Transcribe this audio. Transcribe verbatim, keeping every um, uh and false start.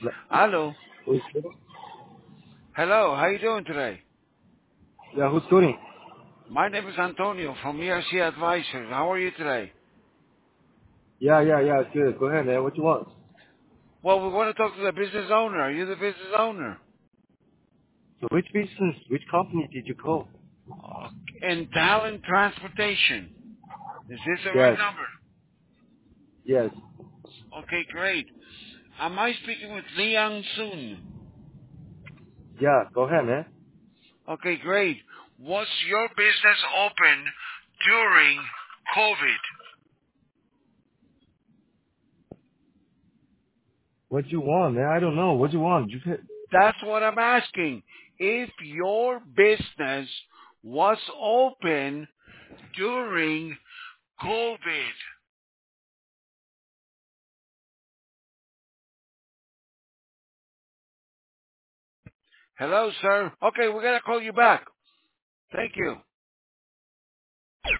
Hello. Who's, Hello. How you doing today? yeah, who's calling? My name is Antonio from E R C Advisors. How are you today? Yeah, yeah, yeah, good. Go ahead, man. What you want? Well, we want to talk to the business owner. Are you the business owner? So which business, which company did you call? In Talent Transportation. Is this the right Yes, number? yes. Okay, great. Am I speaking with Liang Soon? Yeah, go ahead, man. Okay, great. Was your business open during COVID? What you want, man? I don't know. What you want? You could, That's what I'm asking. If your business was open during COVID. Hello, sir. Okay, we're going to call you back. Thank you.